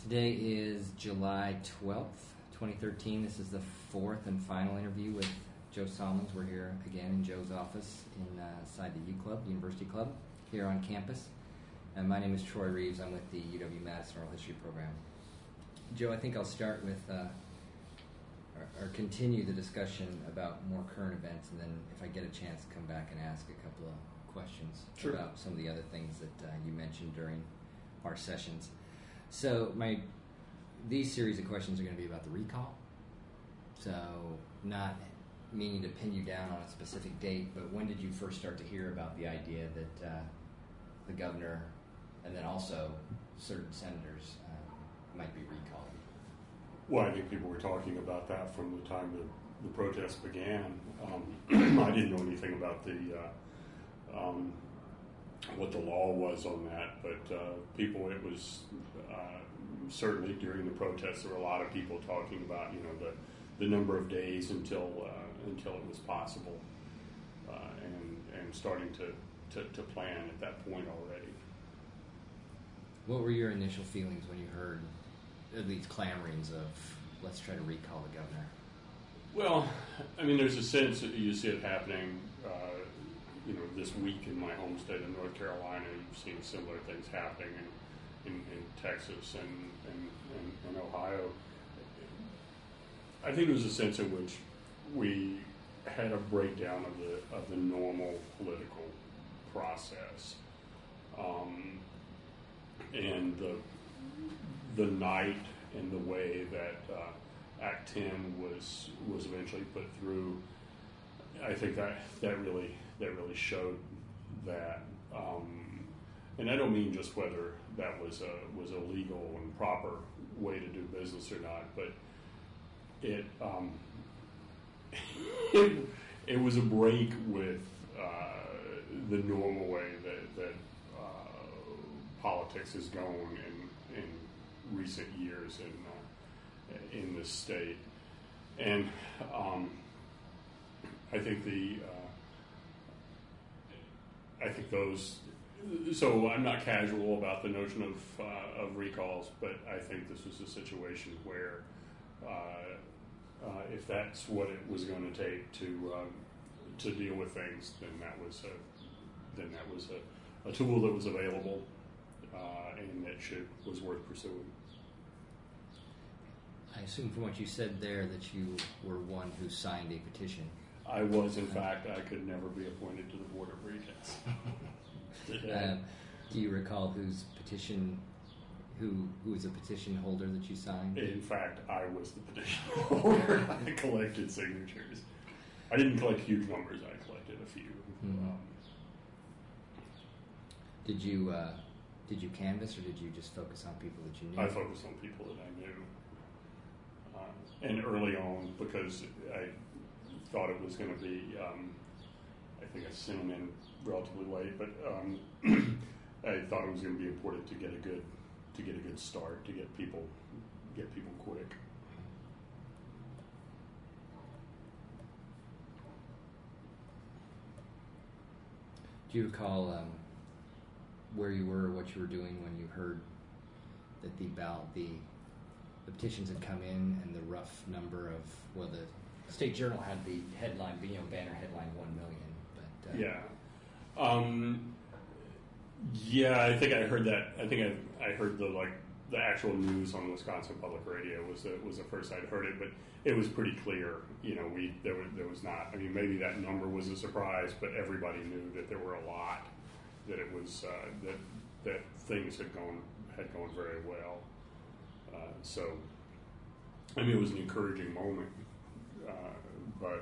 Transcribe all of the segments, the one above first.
Today is July 12th, 2013. This is the fourth and final interview with Joe Solomons. We're here again in Joe's office inside the U Club, University Club, here on campus. And my name is Troy Reeves. I'm with the UW-Madison Oral History Program. Joe, I think I'll start with or continue the discussion about more current events, and then if I get a chance, come back and ask a couple of questions about some of the other things that you mentioned during our sessions. So these series of questions are going to be about the recall. So not meaning to pin you down on a specific date, but when did you first start to hear about the idea that the governor and then also certain senators might be recalled? Well, I think people were talking about that from the time the protests began. I didn't know anything about what the law was on that, but it was certainly during the protests there were a lot of people talking about the number of days until it was possible, and starting to plan at that point already. What were your initial feelings when you heard these clamorings of let's try to recall the governor? Well, I mean, there's a sense that you see it happening. This week in my home state of North Carolina, you've seen similar things happening in Texas and Ohio. I think there was a sense in which we had a breakdown of the normal political process, and the night and the way that Act 10 was eventually put through. I think that really showed that, and I don't mean just whether that was a legal and proper way to do business or not, but it it was a break with the normal way that politics has gone in recent years in this state, and I think those. So I'm not casual about the notion of recalls, but I think this was a situation where if that's what it was going to take to deal with things, then that was a tool that was available and that was worth pursuing. I assume from what you said there that you were one who signed a petition. I was, in fact. I could never be appointed to the Board of Regents. Do you recall whose petition, who was a petition holder that you signed? In fact, I was the petition holder. I collected signatures. I didn't collect huge numbers. I collected a few. Mm-hmm. Did you canvass, or did you just focus on people that you knew? I focused on people that I knew. And early on, because I thought it was going to be, I think I sent them in relatively late, but I thought it was going to be important to get a good start, to get people quick. Do you recall where you were, or what you were doing when you heard that the petitions had come in and the rough number of, the State Journal had the headline, banner headline 1 million. But I think I heard that. I think I heard the actual news on Wisconsin Public Radio was the first I'd heard it, but it was pretty clear. There was not. I mean, maybe that number was a surprise, but everybody knew that there were a lot. That it was that things had gone very well. So, I mean, it was an encouraging moment, but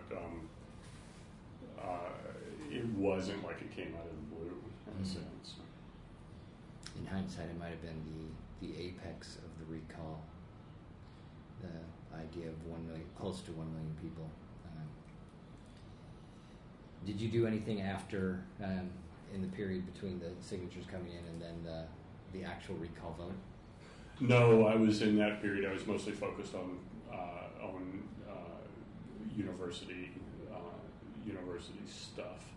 it wasn't like it came out of the blue, in a sense. In hindsight, it might have been the apex of the recall, the idea of 1 million, close to 1 million people. Did you do anything after, in the period between the signatures coming in and then the actual recall vote? No, I was in that period. I was mostly focused on university stuff.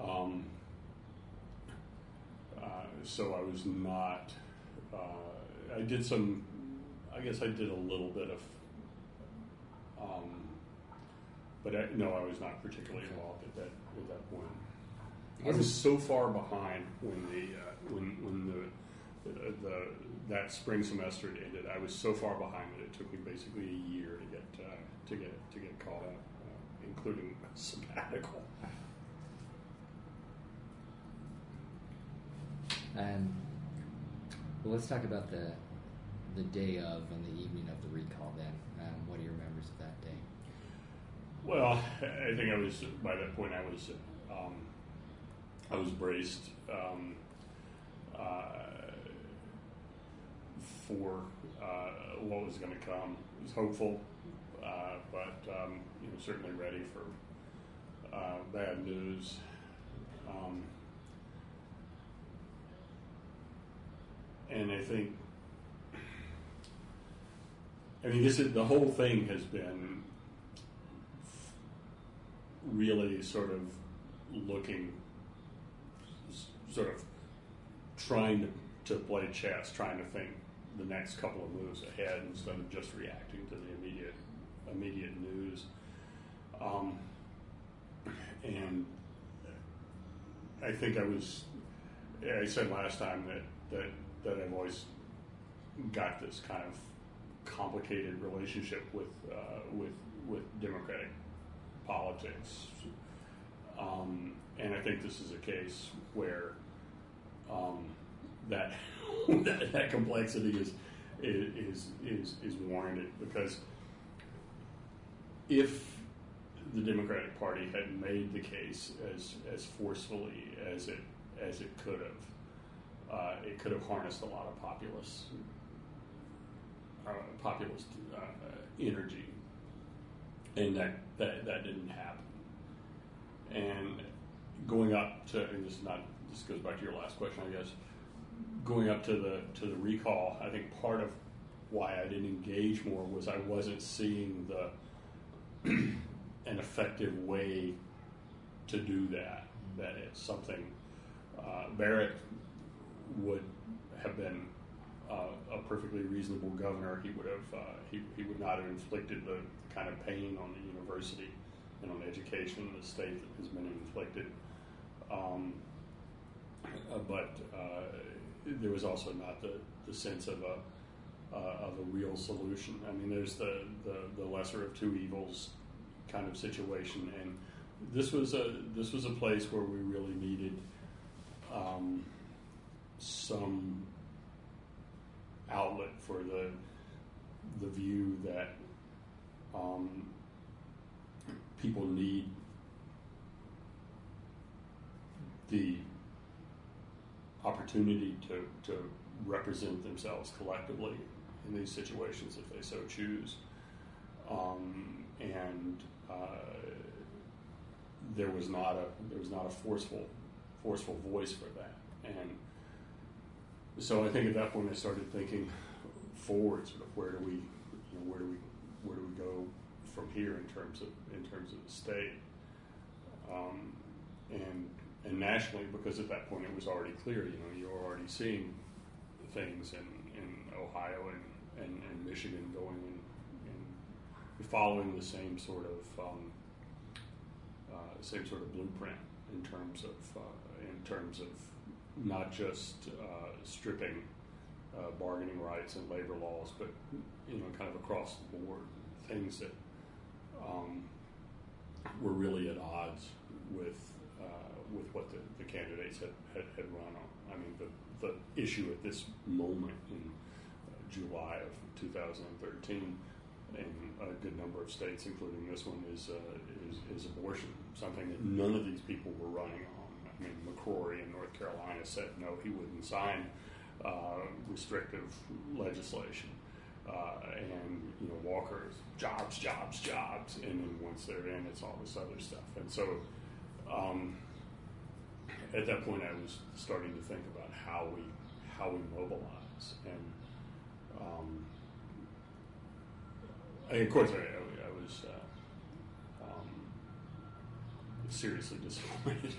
So I was not I did some. I guess I did a little bit of. But no, I was not particularly involved at that point. I was so far behind when that spring semester ended. I was so far behind that it took me basically a year to get caught up, including a sabbatical. Well, let's talk about the day of and the evening of the recall. Then, what are your memories of that day? Well, I think I was by that point. I was braced for what was going to come. I was hopeful, but certainly ready for bad news. And I think, the whole thing has been really sort of trying to play chess, trying to think the next couple of moves ahead instead of just reacting to the immediate news. And I think I said last time that I've always got this kind of complicated relationship with democratic politics, and I think this is a case where that that complexity is warranted, because if the Democratic Party had made the case as forcefully as it could have, it could have harnessed a lot of populist energy, and that didn't happen. And going up to, and this goes back to your last question, I guess. Going up to the recall, I think part of why I didn't engage more was I wasn't seeing an effective way to do that. That is something Barrett would have been a perfectly reasonable governor. He would have he would not have inflicted the kind of pain on the university and on education in the state that has been inflicted. But there was also not the sense of a real solution. I mean, there's the lesser of two evils kind of situation, and this was a place where we really needed some outlet for the view that people need the opportunity to represent themselves collectively in these situations if they so choose, and there was not a forceful voice for that. And so I think at that point I started thinking forward, sort of where do we go from here in terms of the state, and nationally, because at that point it was already clear. You were already seeing things in Ohio and Michigan going and following the same sort of blueprint in terms of not just stripping bargaining rights and labor laws, but kind of across the board things that were really at odds with what the candidates had run on. I mean, the issue at this moment in July of 2013 in a good number of states, including this one, is abortion, something that none of these people were running on. I mean, McCrory in North Carolina said no, he wouldn't sign restrictive legislation, and Walker's jobs, and then once they're in, it's all this other stuff. And so, at that point, I was starting to think about how we mobilize, and of course, I was seriously disappointed.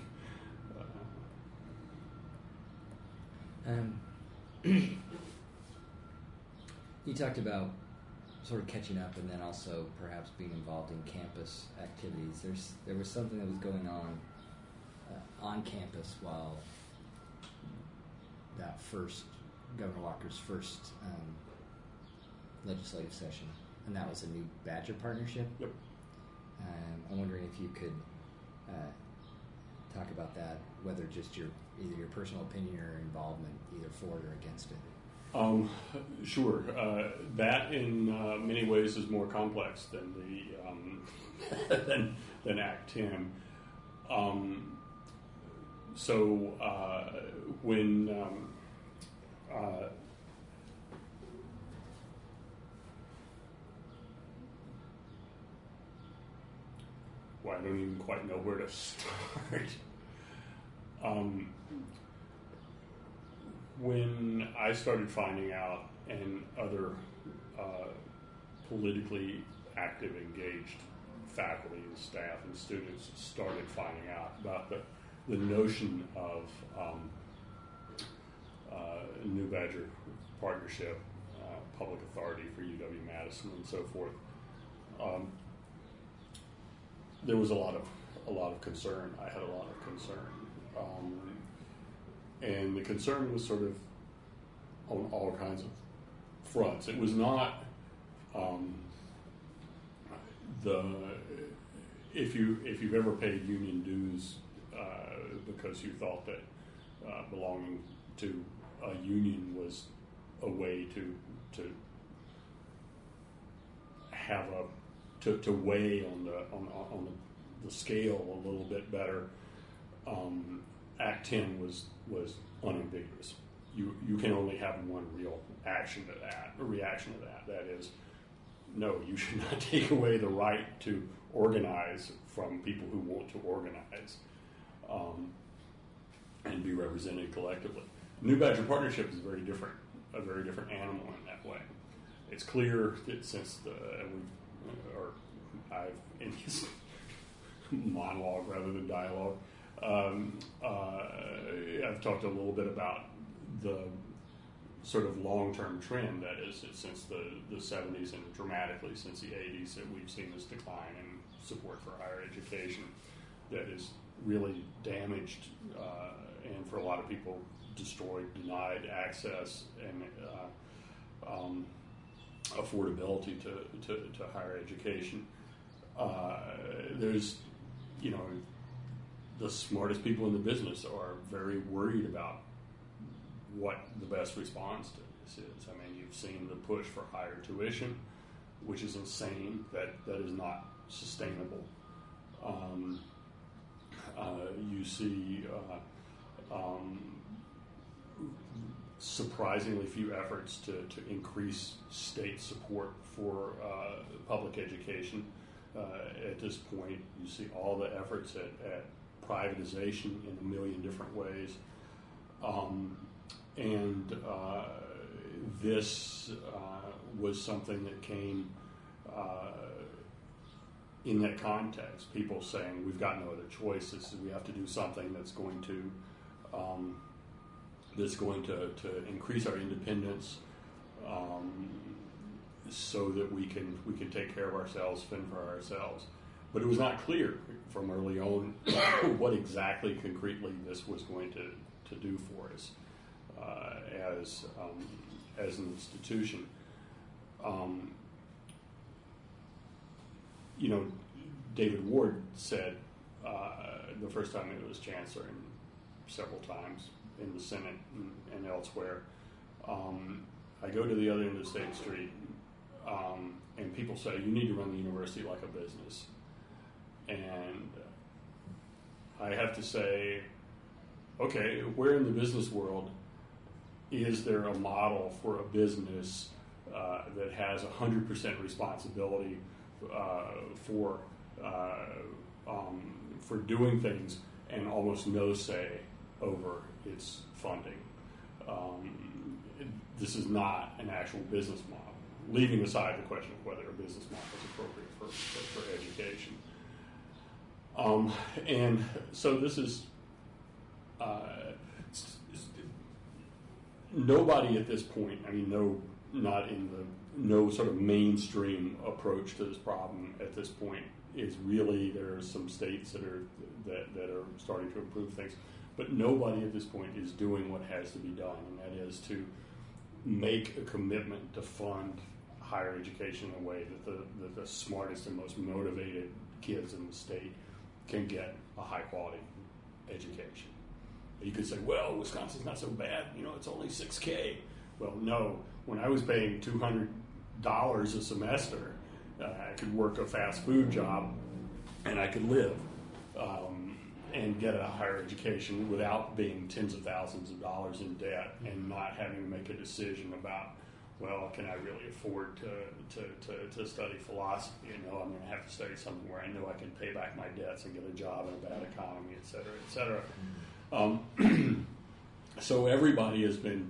You talked about sort of catching up and then also perhaps being involved in campus activities. There was something that was going on campus while that Governor Walker's first legislative session, and that was a new Badger partnership. Yep. I'm wondering if you could talk about that, whether just either your personal opinion or involvement, either for it or against it. Sure. That in many ways is more complex than the than Act 10. When well, I don't even quite know where to start. When I started finding out, and other politically active, engaged faculty and staff and students started finding out about the notion of New Badger Partnership, public authority for UW-Madison, and so forth, there was a lot of concern. I had a lot of concern. And the concern was sort of on all kinds of fronts. It was not if you've ever paid union dues because you thought that belonging to a union was a way to have to weigh on the scale a little bit better. Act 10 was unambiguous. You can only have one real reaction to that. That is, no, you should not take away the right to organize from people who want to organize and be represented collectively. New Badger Partnership is a very different animal in that way. It's clear that since I've in this monologue rather than dialogue, I've talked a little bit about the sort of long-term trend that is since the 70s and dramatically since the 80s that we've seen this decline in support for higher education that has really damaged and for a lot of people destroyed, denied access and affordability to higher education. There's, the smartest people in the business are very worried about what the best response to this is. I mean, you've seen the push for higher tuition, which is insane. That is not sustainable. You see surprisingly few efforts to increase state support for public education. At this point, you see all the efforts at privatization in a million different ways. This was something that came in that context. People saying, we've got no other choices. We have to do something that's going to increase our independence so that we can take care of ourselves, fend for ourselves. But it was not clear from early on what exactly concretely this was going to do for us as an institution. David Ward said the first time he was chancellor and several times in the Senate and elsewhere, I go to the other end of State Street and people say, you need to run the university like a business. And I have to say, okay, where in the business world is there a model for a business that has 100% responsibility for doing things and almost no say over its funding? This is not an actual business model, leaving aside the question of whether a business model is appropriate for education. And so this is nobody at this point, no sort of mainstream approach to this problem at this point. Is really, there are some states that are starting to improve things, but nobody at this point is doing what has to be done, and that is to make a commitment to fund higher education in a way that the smartest and most motivated kids in the state can get a high quality education. You could say, well, Wisconsin's not so bad, it's only $6,000. Well, no. When I was paying $200 a semester, I could work a fast food job and I could live and get a higher education without being tens of thousands of dollars in debt and not having to make a decision about, well, can I really afford to study philosophy? I'm going to have to study something where I know I can pay back my debts and get a job in a bad economy, et cetera, et cetera. So everybody has been,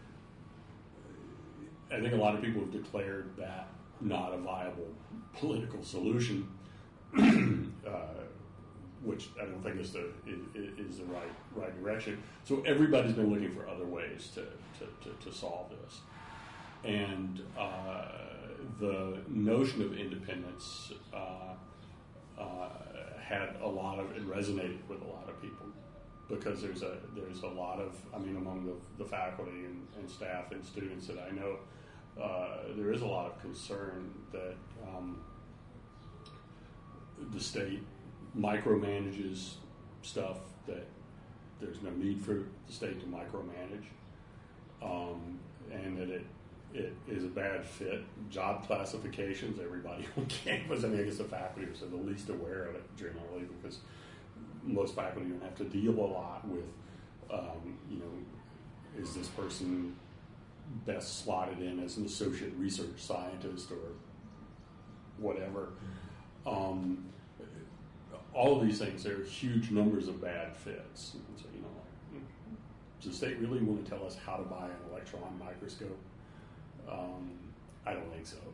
I think a lot of people have declared that not a viable political solution, which I don't think is the right direction. So everybody's been looking for other ways to solve this. And the notion of independence it resonated with a lot of people, because there's a lot of, among the faculty and staff and students that I know, there is a lot of concern that the state micromanages stuff that there's no need for the state to micromanage, and that it is a bad fit. Job classifications, everybody on campus, I guess the faculty are the least aware of it generally, because most faculty don't have to deal a lot with, is this person best slotted in as an associate research scientist or whatever. All of these things, there are huge numbers of bad fits. And so, does the state really want to tell us how to buy an electron microscope? I don't think so.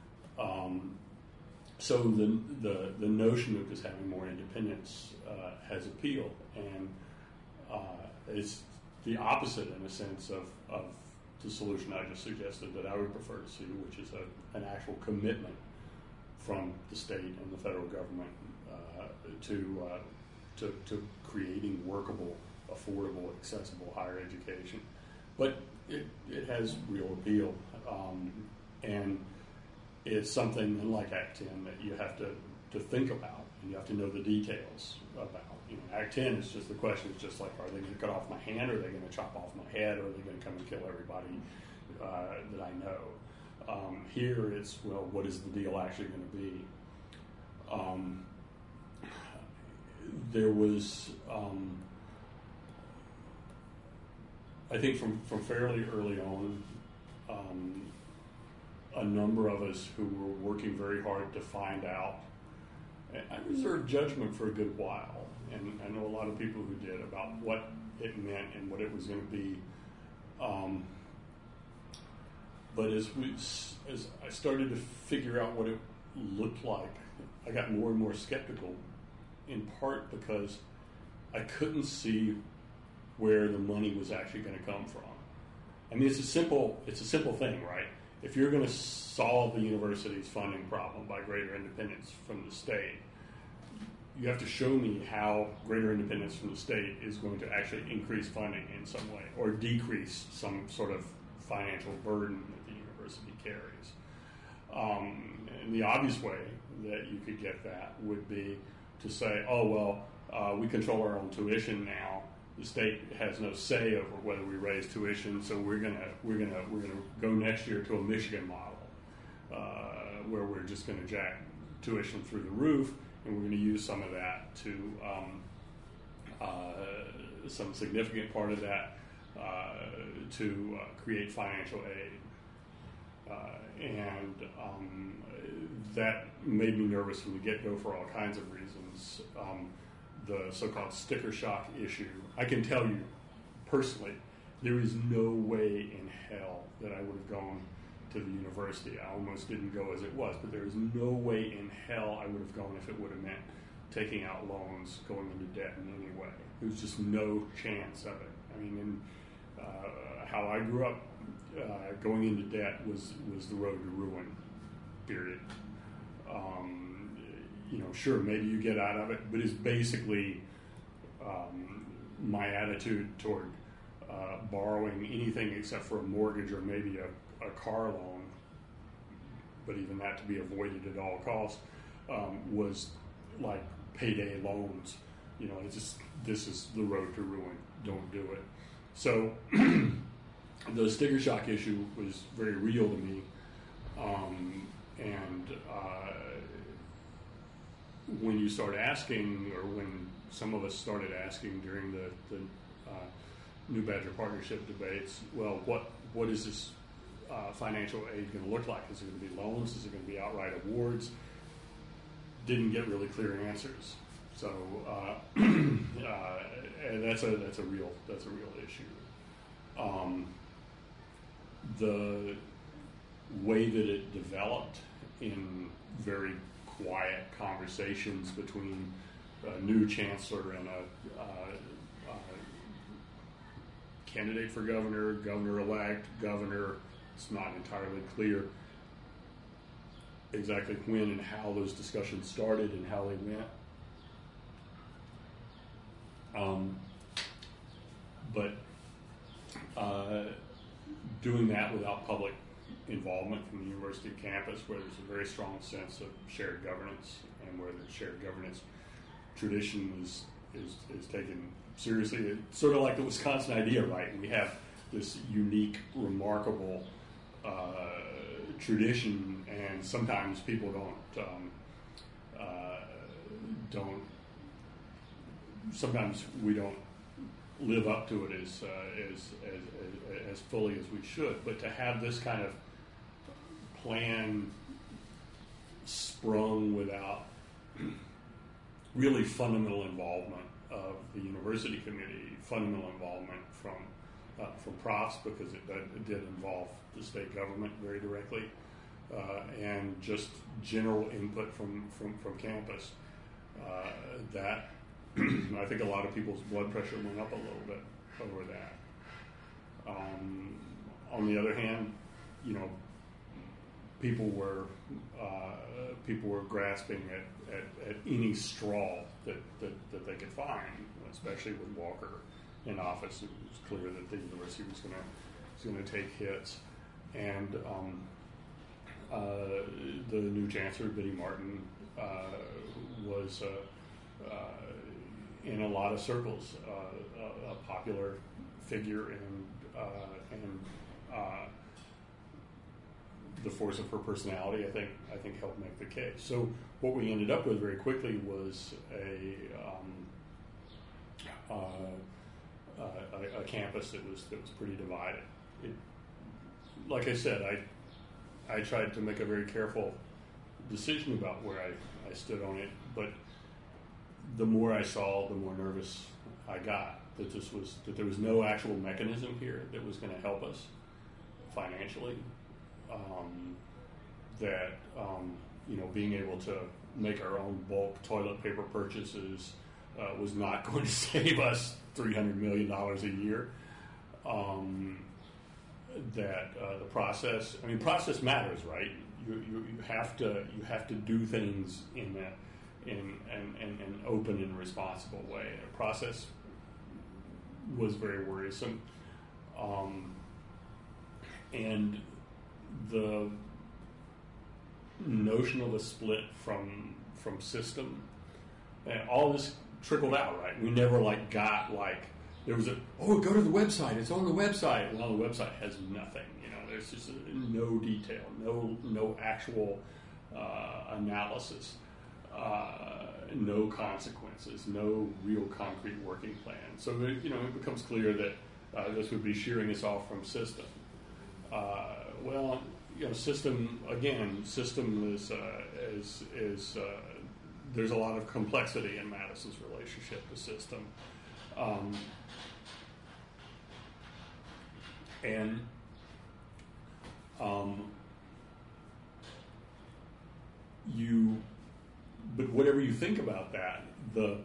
So the notion of just having more independence has appeal, and it's the opposite in a sense of the solution I just suggested that I would prefer to see, which is an actual commitment from the state and the federal government to creating workable, affordable, accessible higher education. But it has real appeal, and it's something, unlike Act 10, that you have to think about, and you have to know the details about. Act 10 is just, the question is just like, are they going to cut off my hand, or are they going to chop off my head, or are they going to come and kill everybody that I know? Here it's, well, what is the deal actually going to be? There was, I think from fairly early on, a number of us who were working very hard to find out. I reserved judgment for a good while, and I know a lot of people who did, about what it meant and what it was going to be. But as I started to figure out what it looked like, I got more and more skeptical, in part because I couldn't see where the money was actually going to come from. It's a simple thing, right? If you're going to solve the university's funding problem by greater independence from the state, you have to show me how greater independence from the state is going to actually increase funding in some way, or decrease some sort of financial burden that the university carries. And the obvious way that you could get that would be to say, oh, well, we control our own tuition now. The state has no say over whether we raise tuition, so we're gonna go next year to a Michigan model, where we're just gonna jack tuition through the roof, and we're gonna use some of that to some significant part of that to create financial aid, and that made me nervous from the get-go for all kinds of reasons. The so-called sticker shock issue. I can tell you personally, there is no way in hell that I would have gone to the university. I almost didn't go as it was, but there is no way in hell I would have gone if it would have meant taking out loans, going into debt in any way. There was just no chance of it. And how I grew up, going into debt was the road to ruin. Period. Sure, maybe you get out of it, but it's basically my attitude toward borrowing anything except for a mortgage or maybe a car loan, but even that to be avoided at all costs, was like payday loans. This is the road to ruin. Don't do it. So the sticker shock issue was very real to me. When you start asking, or when some of us started asking during the New Badger Partnership debates, well, what is this financial aid going to look like? Is it going to be loans? Is it going to be outright awards? Didn't get really clear answers. So and that's a real issue. The way that it developed in very quiet conversations between a new chancellor and a candidate for governor, governor-elect, governor. It's not entirely clear exactly when and how those discussions started and how they went. Doing that without public involvement from the university campus, where there's a very strong sense of shared governance, and where the shared governance tradition is taken seriously. It's sort of like the Wisconsin idea, right? We have this unique, remarkable tradition, and sometimes people sometimes we don't live up to it as fully as we should. But to have this kind of plan sprung without really fundamental involvement of the university committee, fundamental involvement from profs, because it did involve the state government very directly, and just general input from campus, that I think a lot of people's blood pressure went up a little bit over that. On the other hand, people were grasping at any straw that they could find, especially with Walker in office. It was clear that the university was going to take hits, and the new chancellor, Biddy Martin, was in a lot of circles a popular figure, and the force of her personality, I think helped make the case. So what we ended up with very quickly was a campus that was pretty divided. Like I said, I tried to make a very careful decision about where I stood on it, but the more I saw, the more nervous I got that there was no actual mechanism here that was going to help us financially. Being able to make our own bulk toilet paper purchases was not going to save us $300 million a year. The process matters, right? You have to do things in an open and responsible way. The process was very worrisome, and the notion of a split from system, and all this trickled out, right? We never got there was go to the website, it's on the website. Well, the website has nothing, there's just no detail, no actual analysis, no consequences, no real concrete working plan. So it becomes clear that this would be shearing us off from system. System is there's a lot of complexity in Madison's relationship to system, but whatever you think about that, the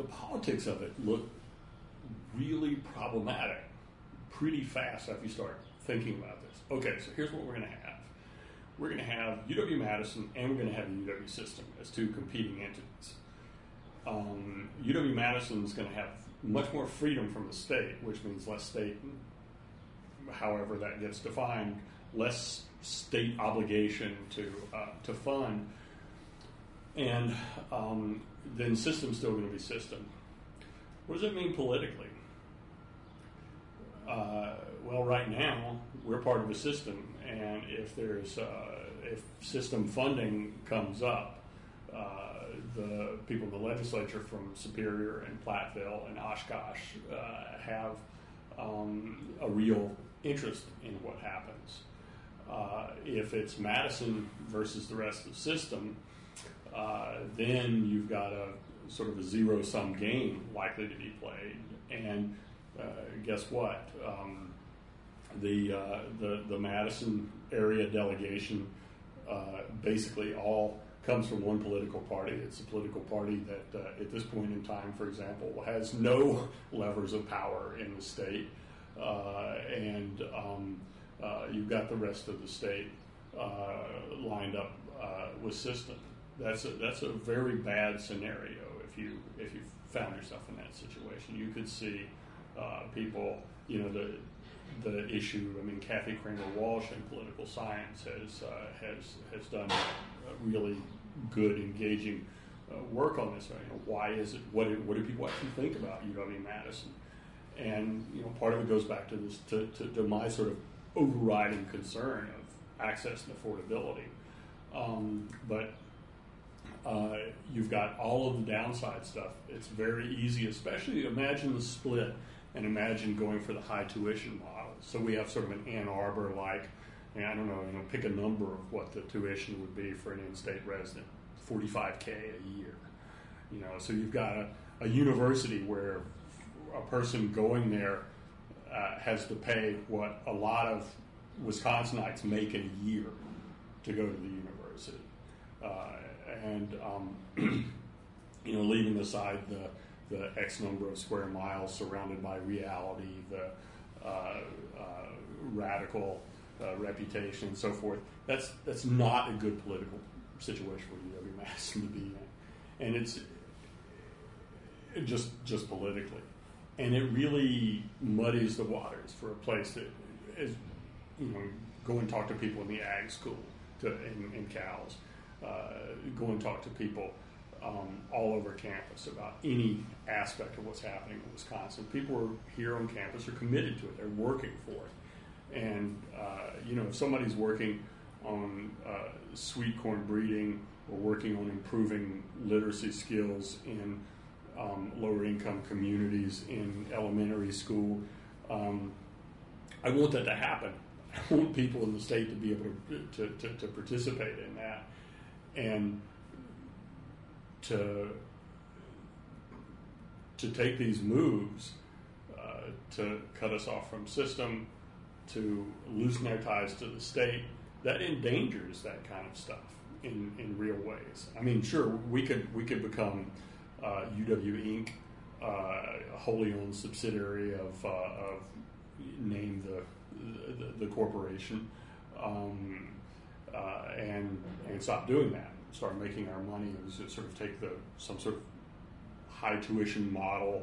politics of it look really problematic pretty fast after you start thinking about this. Okay, so here's what we're going to have. We're going to have UW-Madison and we're going to have the UW system as two competing entities. UW-Madison is going to have much more freedom from the state, which means less state, however that gets defined, less state obligation to fund, and then system's still going to be system. What does that mean politically? Well, right now we're part of a system, and if if system funding comes up, the people in the legislature from Superior and Platteville and Oshkosh have a real interest in what happens. If it's Madison versus the rest of the system, then you've got a sort of a zero-sum game likely to be played. And guess what? The Madison area delegation basically all comes from one political party. It's a political party that at this point in time, for example, has no levers of power in the state. And you've got the rest of the state lined up with system. That's a very bad scenario if you found yourself in that situation. You could see people, the issue. I mean, Kathy Kramer Walsh in political science has done really good, engaging work on this. Why is it? What do people actually think about UW-Madison? And part of it goes back to this to my sort of overriding concern of access and affordability. But you've got all of the downside stuff. It's very easy, especially imagine the split and imagine going for the high tuition model. So we have sort of an Ann Arbor-like, I don't know, pick a number of what the tuition would be for an in-state resident, $45K a year. So you've got a university where a person going there has to pay what a lot of Wisconsinites make in a year to go to the university. Leaving aside the X number of square miles surrounded by reality, the radical reputation, and so forth, that's not a good political situation for UW-Madison to be in, and it's just politically, and it really muddies the waters for a place that is, go and talk to people in the ag school in Cal's, go and talk to people all over campus about any aspect of what's happening in Wisconsin. People are here on campus are committed to it. They're working for it. And, if somebody's working on sweet corn breeding or working on improving literacy skills in lower income communities in elementary school, I want that to happen. I want people in the state to be able to participate in that. And to take these moves to cut us off from system, to loosen our ties to the state, that endangers that kind of stuff in real ways. I mean, sure, we could become UW Inc., a wholly owned subsidiary of name the corporation, and stop doing that. Start making our money and sort of take some sort of high tuition model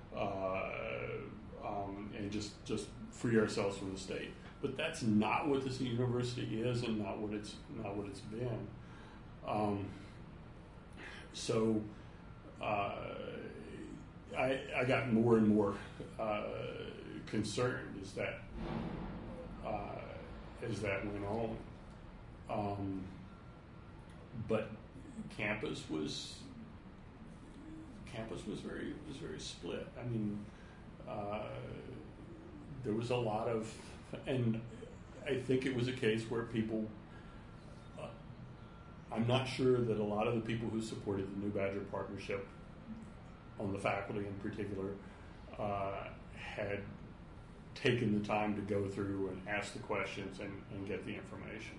and just free ourselves from the state. But that's not what this university is, and not what it's been. I got more and more concerned as that went on. But campus was very split. I mean, there was a lot of, and I think it was a case where people. I'm not sure that a lot of the people who supported the New Badger Partnership, on the faculty in particular, had taken the time to go through and ask the questions and get the information.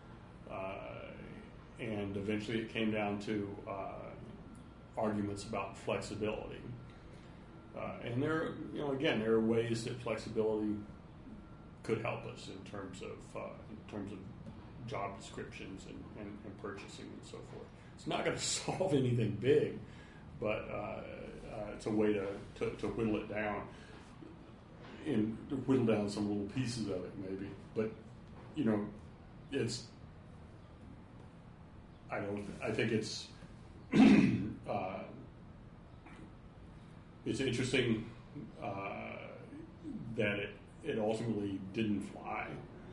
And eventually it came down to arguments about flexibility. And there are ways that flexibility could help us in terms of job descriptions and purchasing and so forth. It's not going to solve anything big, but it's a way to whittle it down and to whittle down some little pieces of it, maybe. But it's. I think it's it's interesting that it ultimately didn't fly,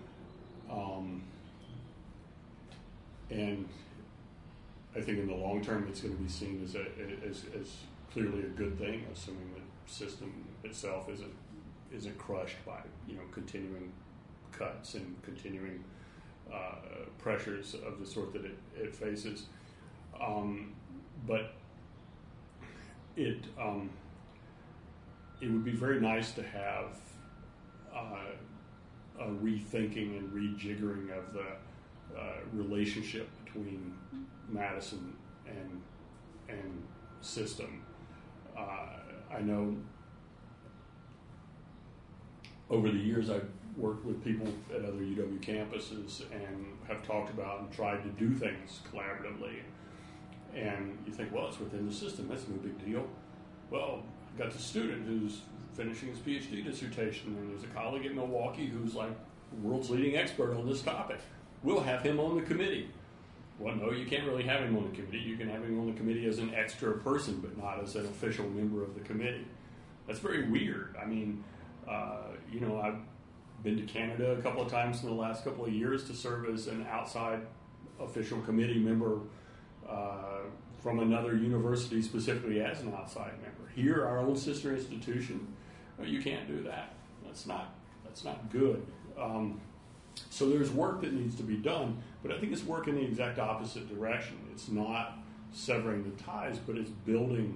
and I think in the long term it's going to be seen as clearly a good thing, assuming the system itself isn't crushed by continuing cuts and continuing pressures of the sort that it faces. But it would be very nice to have a rethinking and rejiggering of the relationship between Madison and system. I know over the years I've worked with people at other UW campuses and have talked about and tried to do things collaboratively. And you think, well, it's within the system. That's no big deal. Well, I've got the student who's finishing his PhD dissertation, and there's a colleague at Milwaukee who's like the world's leading expert on this topic. We'll have him on the committee. Well, no, you can't really have him on the committee. You can have him on the committee as an extra person, but not as an official member of the committee. That's very weird. I mean, I've been to Canada a couple of times in the last couple of years to serve as an outside official committee member from another university, specifically as an outside member. Here, our own sister institution, you can't do that. That's not good. So there's work that needs to be done, but I think it's work in the exact opposite direction. It's not severing the ties, but it's building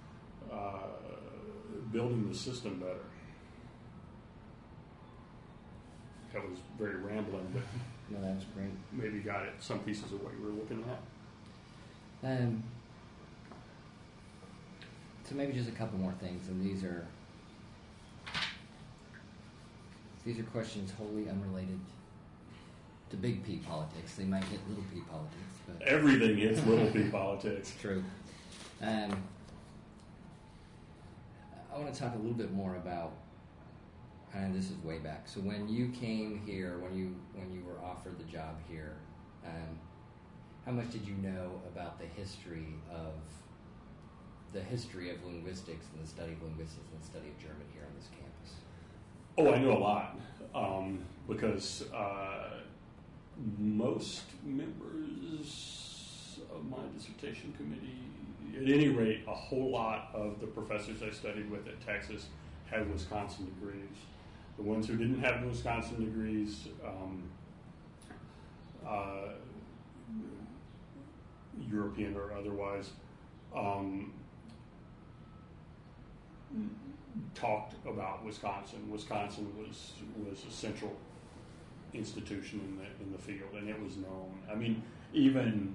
the system better. That was very rambling, but no, that was great. Maybe got at some pieces of what you were looking at. So maybe just a couple more things, and these are questions wholly unrelated to big P politics. They might hit little P politics, but everything hits little P politics. True. I want to talk a little bit more about. And this is way back. So when you came here, when you were offered the job here, how much did you know about the history of linguistics and the study of linguistics and the study of German here on this campus? Oh, I know a lot because most members of my dissertation committee, at any rate, a whole lot of the professors I studied with at Texas had Wisconsin degrees. The ones who didn't have Wisconsin degrees, European or otherwise, talked about Wisconsin. Wisconsin was a central institution in the field, and it was known. I mean, even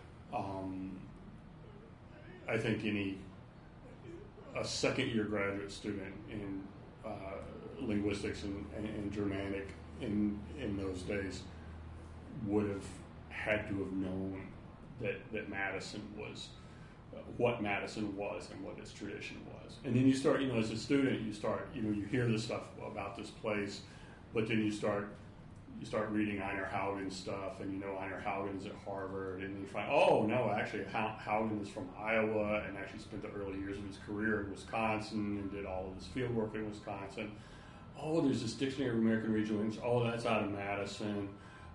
I think a second-year graduate student in linguistics and Germanic in those days would have had to have known that Madison was what Madison was and what its tradition was. And then you start, as a student, you hear this stuff about this place, but then you start reading Einar Haugen's stuff, and Einar Haugen's at Harvard, and you find, oh no, actually Haugen is from Iowa and actually spent the early years of his career in Wisconsin and did all of his field work in Wisconsin. Oh, there's this Dictionary of American Regional English. Oh, that's out of Madison.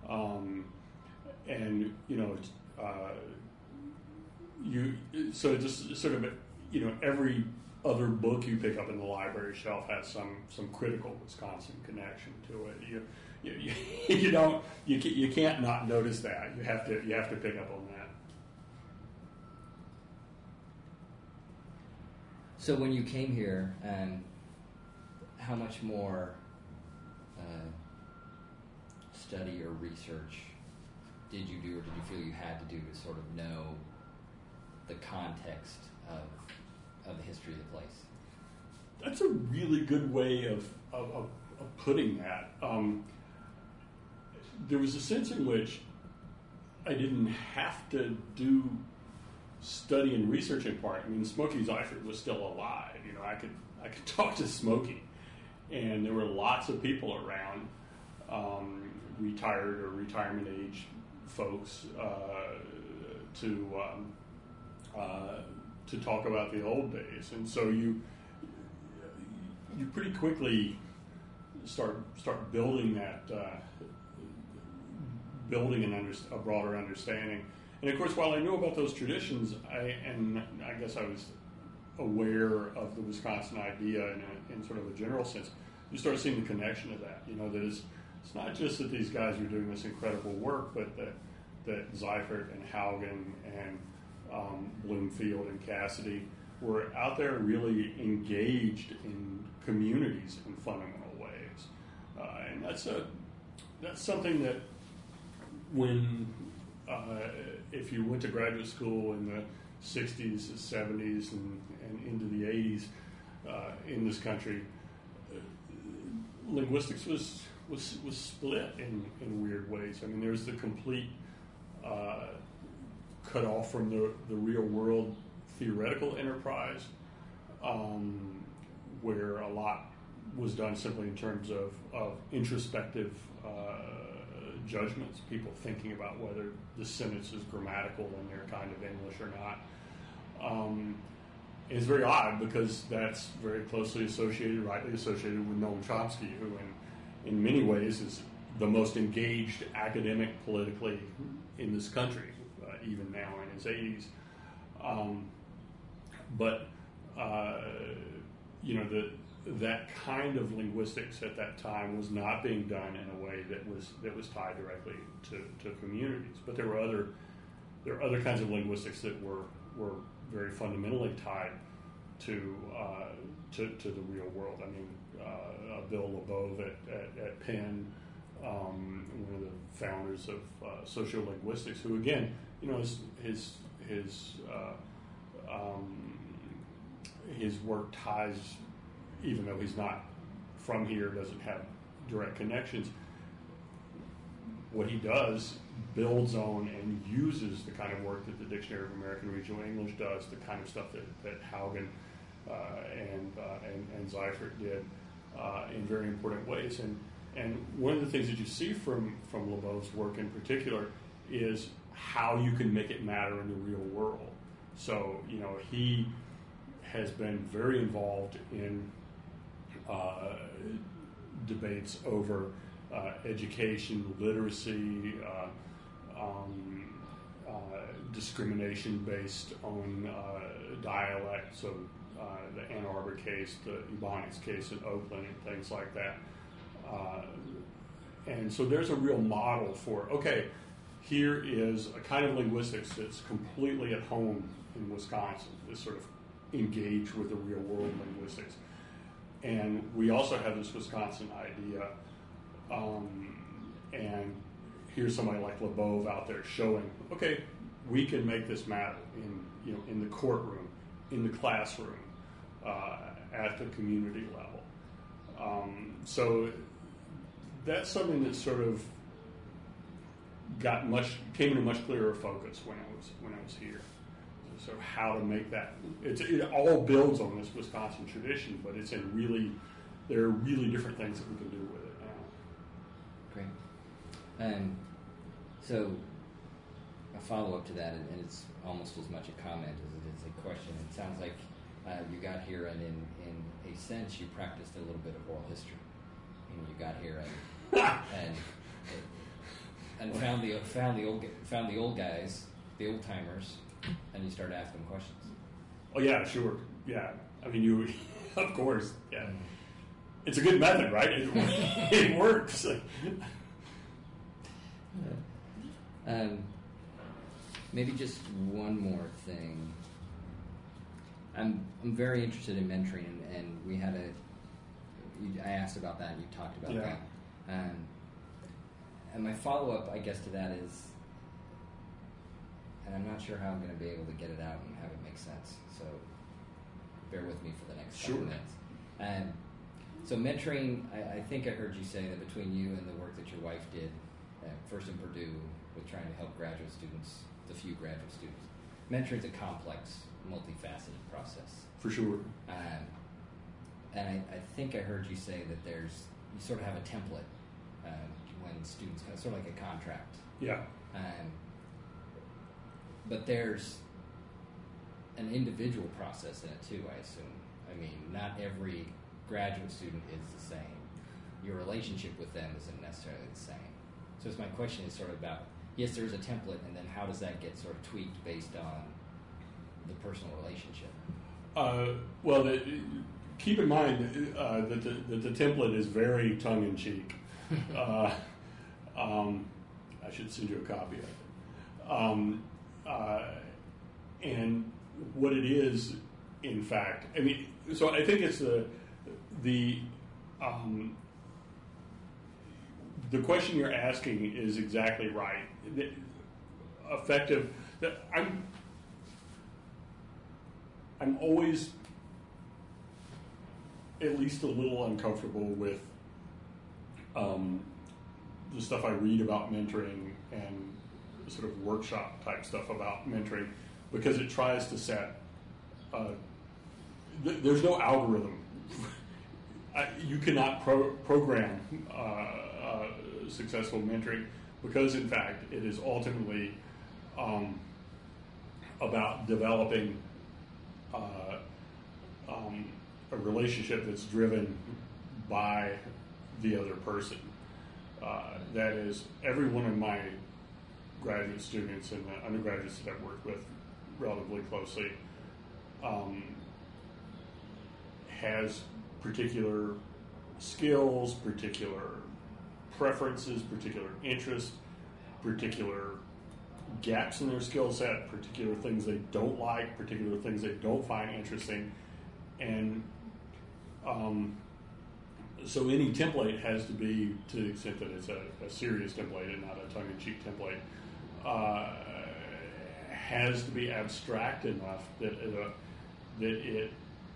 So just sort of, every other book you pick up in the library shelf has some critical Wisconsin connection to it. You can't not notice that. You have to pick up on that. So when you came here, how much more study or research did you do, or did you feel you had to do to sort of know the context of the history of the place? That's a really good way of putting that. There was a sense in which I didn't have to do study and research in part. I mean, Smokey Seifert was still alive. You know, I could talk to Smokey, and there were lots of people around, retired or retirement age folks, to talk about the old days. And so you pretty quickly start building that. Building a broader understanding. And of course, while I knew about those traditions, I guess I was aware of the Wisconsin idea in sort of a general sense. You start seeing the connection of that. You know, that it's not just that these guys were doing this incredible work, but that Seifert and Haugen and Bloomfield and Cassidy were out there really engaged in communities in fundamental ways. And that's something that when if you went to graduate school in the 60s, 70s, and into the 80s in this country, linguistics was split in weird ways. I mean, there's the complete cut off from the real world theoretical enterprise, where a lot was done simply in terms of introspective judgments, people thinking about whether the sentence is grammatical in their kind of English or not. It's very odd because that's very closely associated, rightly associated with Noam Chomsky, who in many ways is the most engaged academic politically in this country, even now in his 80s. That kind of linguistics at that time was not being done in a way that was tied directly to communities. But there are other kinds of linguistics that were very fundamentally tied to the real world. I mean, Bill Labov at Penn, one of the founders of sociolinguistics, who again, you know, his work ties, even though he's not from here, doesn't have direct connections, what he does builds on and uses the kind of work that the Dictionary of American Regional English does, the kind of stuff that Haugen and Seifert did in very important ways. And one of the things that you see from Labov's work in particular is how you can make it matter in the real world. So, you know, he has been very involved in debates over education, literacy, discrimination based on dialect, so the Ann Arbor case, the Ebonics case in Oakland, and things like that. And so there's a real model for, okay, here is a kind of linguistics that's completely at home in Wisconsin, this sort of engaged with the real world linguistics. And we also have this Wisconsin idea, and here's somebody like Labov out there showing, okay, we can make this matter in the courtroom, in the classroom, at the community level. So that's something that sort of came into much clearer focus when I was here. So how to make that, it all builds on this Wisconsin tradition, but there are really different things that we can do with it now. Great. So a follow-up to that, and it's almost as much a comment as it is a question. It sounds like you got here, and in a sense, you practiced a little bit of oral history. And you got here and found the old guys, the old timers, and you started asking questions. Oh yeah, sure, yeah. I mean, you, of course, yeah. It's a good method, right? It works. Maybe just one more thing. I'm very interested in mentoring, and we had I asked about that, and you talked about that. And my follow-up, I guess, to that is, and I'm not sure how I'm going to be able to get it out and have it make sense, so bear with me for the next couple minutes. So mentoring, I think I heard you say that between you and the work that your wife did, first in Purdue, with trying to help graduate students, the few graduate students, mentoring is a complex, multifaceted process. For sure. And I think I heard you say that you sort of have a template when students come, sort of like a contract. Yeah. But there's an individual process in it too, I assume. I mean, not every graduate student is the same. Your relationship with them isn't necessarily the same. So my question is sort of about, yes, there's a template, and then how does that get sort of tweaked based on the personal relationship? Keep in mind that the template is very tongue-in-cheek. I should send you a copy of it. And what it is, in fact, I mean, so I think it's the question you're asking is exactly right. Effective. I'm always at least a little uncomfortable with the stuff I read about mentoring and sort of workshop type stuff about mentoring, because it tries to set there's no algorithm. You cannot program successful mentoring, because in fact it is ultimately about developing a relationship that's driven by the other person. That is, every one of my graduate students and the undergraduates that I've worked with relatively closely has particular skills, particular preferences, particular interests, particular gaps in their skill set, particular things they don't like, particular things they don't find interesting. And so any template has to be, to the extent that it's a serious template and not a tongue-in-cheek template, has to be abstract enough that it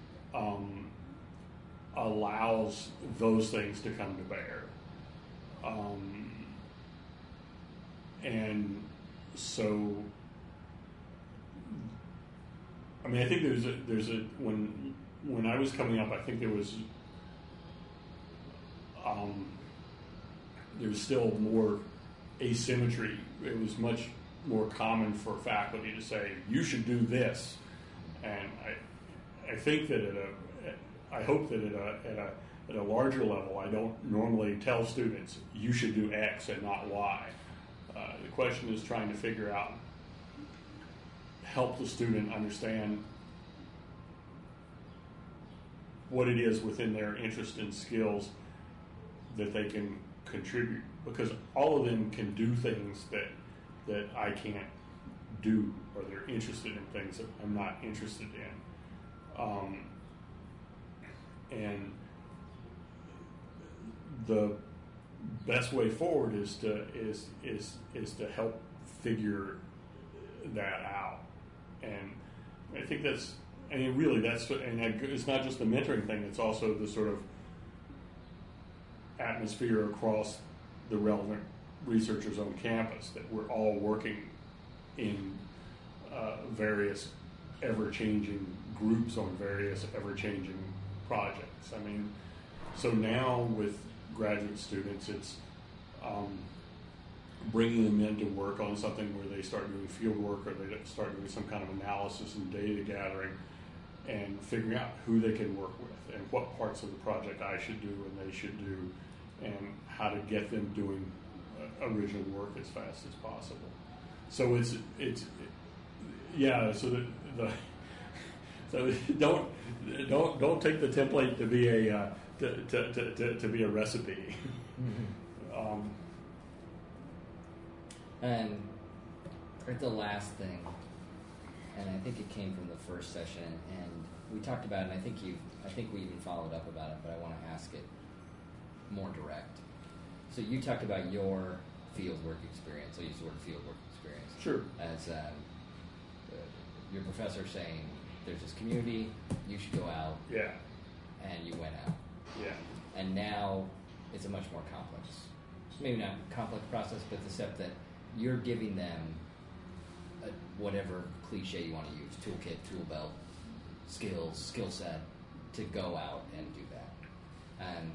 allows those things to come to bear. And so, I mean, I think there's a when I was coming up, I think there was still more asymmetry. It was much more common for faculty to say, you should do this. And I think that I hope that at a larger level, I don't normally tell students, you should do X and not Y. The question is trying to figure out, help the student understand what it is within their interest and skills that they can contribute, because all of them can do things that I can't do, or they're interested in things that I'm not interested in. And the best way forward is to help figure that out. And I think that's, I mean, really, that's, and it's not just the mentoring thing, it's also the sort of atmosphere across the relevant researchers on campus, that we're all working in various ever-changing groups on various ever-changing projects. I mean, so now with graduate students, it's bringing them in to work on something where they start doing field work, or they start doing some kind of analysis and data gathering, and figuring out who they can work with and what parts of the project I should do and they should do, and how to get them doing original work as fast as possible. So it's yeah. So so don't take the template to be a to be a recipe. Mm-hmm. And the last thing, and I think it came from the first session, and we talked about it, and I think we even followed up about it, but I want to ask it more direct. So you talked about your fieldwork experience. I use the word fieldwork experience. Sure. As your professor saying, there's this community, you should go out. Yeah. And you went out. Yeah. And now it's a much more complex, maybe not complex process, but the step that you're giving them whatever cliche you want to use, toolkit, tool belt, skills, skill set, to go out and do that. And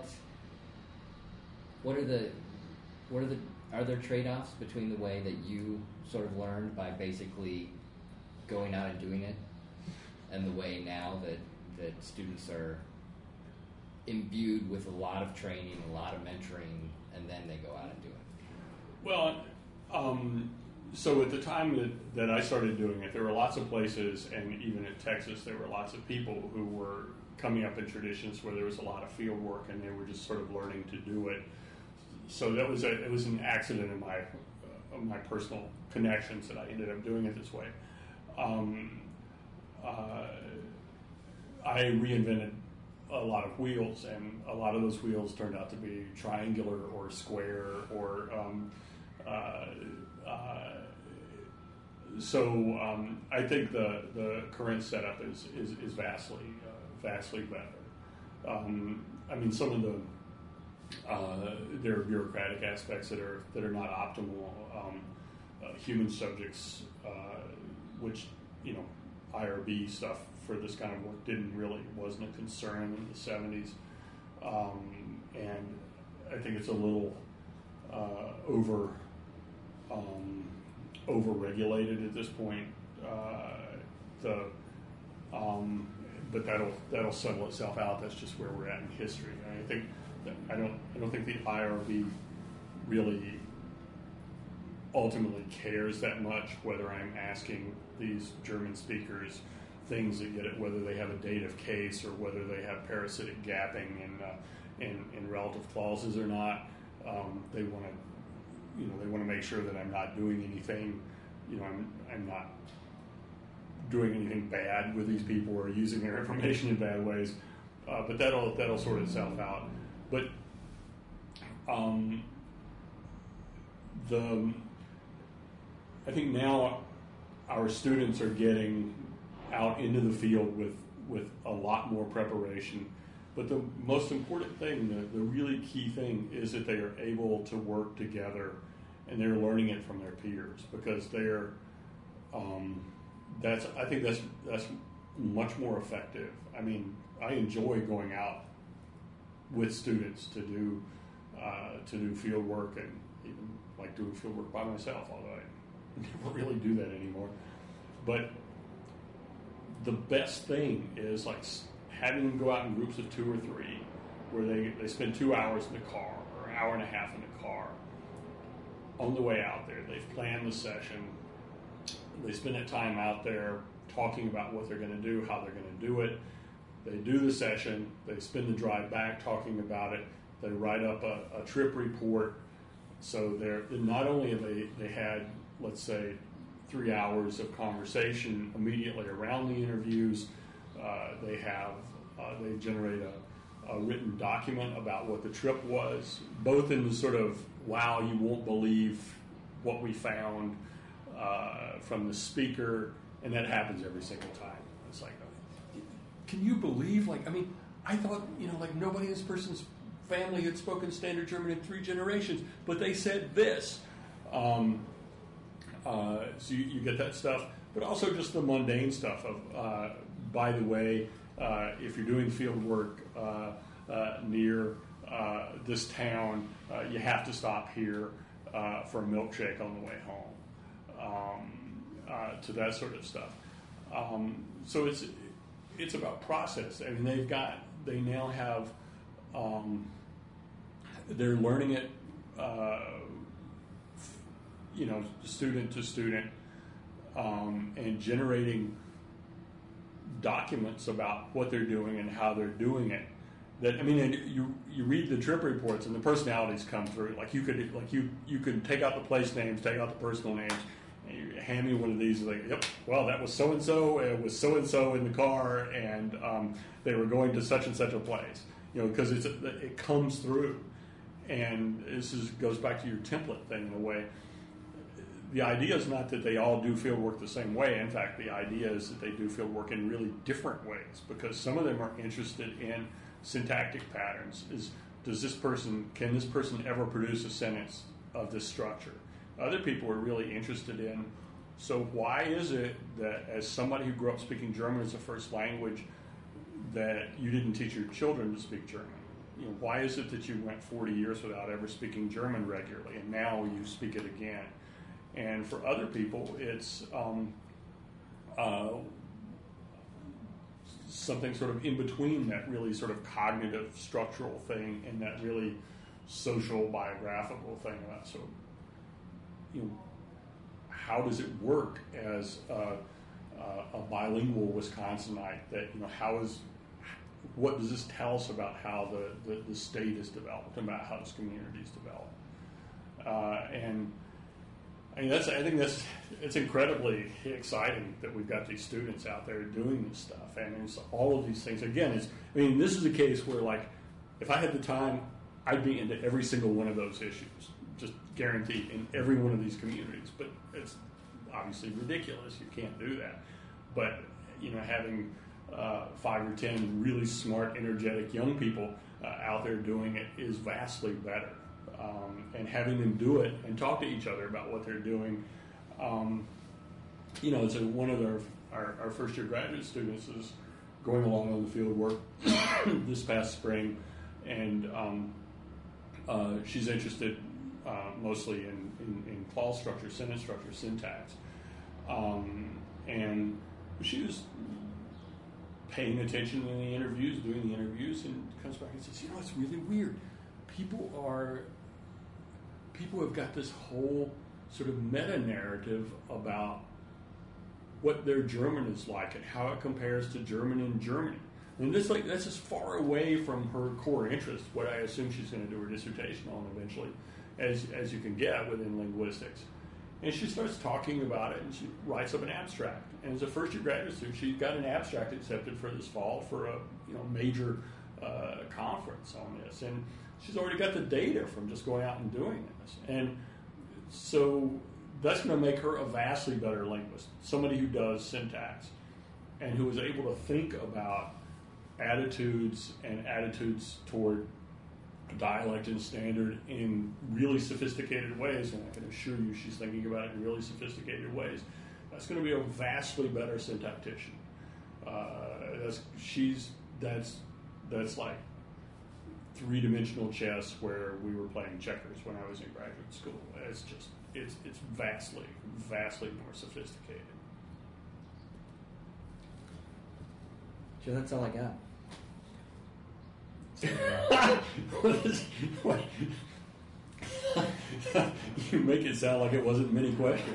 are there trade-offs between the way that you sort of learned by basically going out and doing it, and the way now that students are imbued with a lot of training, a lot of mentoring, and then they go out and do it? Well, so at the time that I started doing it, there were lots of places, and even in Texas, there were lots of people who were coming up in traditions where there was a lot of field work, and they were just sort of learning to do it. So it was an accident in my personal connections that I ended up doing it this way. I reinvented a lot of wheels, and a lot of those wheels turned out to be triangular or square or so I think the current setup is vastly better. I mean, some of there are bureaucratic aspects that are not optimal. Human subjects, which IRB stuff for this kind of work wasn't a concern in the 70s, and I think it's a little over-regulated at this point. But that'll settle itself out. That's just where we're at in history. I don't think the IRB really ultimately cares that much whether I'm asking these German speakers things that get it, whether they have a date of case or whether they have parasitic gapping in relative clauses or not. They want to make sure that I'm not doing anything. I'm not doing anything bad with these people or using their information in bad ways. But that'll sort itself out. But I think now our students are getting out into the field with a lot more preparation. But the most important thing, the really key thing, is that they are able to work together and they're learning it from their peers, because they're I think that's much more effective. I mean, I enjoy going out with students to do field work, and even like doing field work by myself, although I never really do that anymore. But the best thing is like having them go out in groups of 2 or 3, where they spend 2 hours in the car or an hour and a half in the car. On the way out there, they've planned the session. They spend that time out there talking about what they're going to do, how they're going to do it. They do the session. They spend the drive back talking about it. They write up a trip report. So they're not only have they had, let's say, 3 hours of conversation immediately around the interviews, they generate a written document about what the trip was, both in the sort of, wow, you won't believe what we found from the speaker, and that happens every single time. It's like, can you believe, I thought, nobody in this person's family had spoken standard German in 3 generations, but they said this. So you get that stuff, but also just the mundane stuff of, by the way, if you're doing field work near this town, you have to stop here for a milkshake on the way home, to that sort of stuff. So it's about process. I mean, they now have, they're learning it, student to student, and generating documents about what they're doing and how they're doing it. And you read the trip reports and the personalities come through. You could take out the place names, take out the personal names, and you hand me one of these. Like, yep, well, that was so and so. It was so and so in the car, and they were going to such and such a place. Because it comes through, and this goes back to your template thing in a way. The idea is not that they all do field work the same way. In fact, the idea is that they do field work in really different ways, because some of them are interested in syntactic patterns. Can this person ever produce a sentence of this structure? Other people are really interested in, so why is it that as somebody who grew up speaking German as a first language, that you didn't teach your children to speak German? Why is it that you went 40 years without ever speaking German regularly, and now you speak it again? And for other people, it's something sort of in between that really sort of cognitive structural thing and that really social biographical thing about how does it work as a bilingual Wisconsinite, that what does this tell us about how the state is developed, about how this community is developed? And I think it's incredibly exciting that we've got these students out there doing this stuff, and it's all of these things. Again, this is a case where, like, if I had the time, I'd be into every single one of those issues, just guaranteed, in every one of these communities. But it's obviously ridiculous. You can't do that. But having 5 or 10 really smart, energetic young people out there doing it is vastly better. And having them do it and talk to each other about what they're doing. It's one of our first year graduate students is going along on the field work this past spring, and she's interested mostly in clause structure, sentence structure, syntax. And she was paying attention in the interviews, doing the interviews, and comes back and says, it's really weird. People have got this whole sort of meta-narrative about what their German is like and how it compares to German in Germany. And that's as far away from her core interest, what I assume she's going to do her dissertation on eventually, as you can get within linguistics. And she starts talking about it, and she writes up an abstract. And as a first-year graduate student, she's got an abstract accepted for this fall for a major conference on this. And she's already got the data from just going out and doing this. And so that's going to make her a vastly better linguist, somebody who does syntax and who is able to think about attitudes toward dialect and standard in really sophisticated ways, and I can assure you she's thinking about it in really sophisticated ways. That's going to be a vastly better syntactician. That's like three-dimensional chess where we were playing checkers when I was in graduate school. It's vastly more sophisticated. Joe, that's all I got. You make it sound like it wasn't many questions.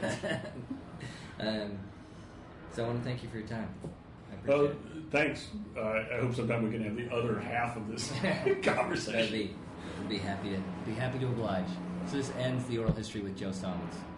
So I want to thank you for your time. I appreciate it. Thanks. I hope sometime we can have the other half of this conversation. I'd be happy to oblige. So this ends the oral history with Joe Salmons.